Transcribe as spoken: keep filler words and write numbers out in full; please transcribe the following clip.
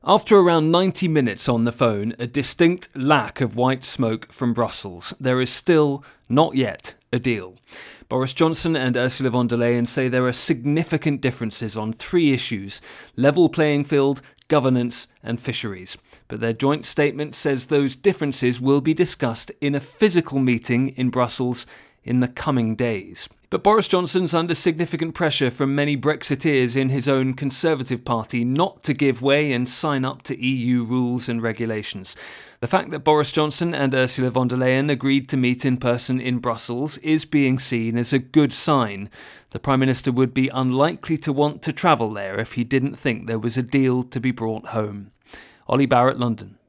After around ninety minutes on the phone, a distinct lack of white smoke from Brussels, there is still, not yet, a deal. Boris Johnson and Ursula von der Leyen say there are significant differences on three issues: level playing field, governance and fisheries. But their joint statement says those differences will be discussed in a physical meeting in Brussels in the coming days. But Boris Johnson's under significant pressure from many Brexiteers in his own Conservative Party not to give way and sign up to E U rules and regulations. The fact that Boris Johnson and Ursula von der Leyen agreed to meet in person in Brussels is being seen as a good sign. The Prime Minister would be unlikely to want to travel there if he didn't think there was a deal to be brought home. Ollie Barrett, London.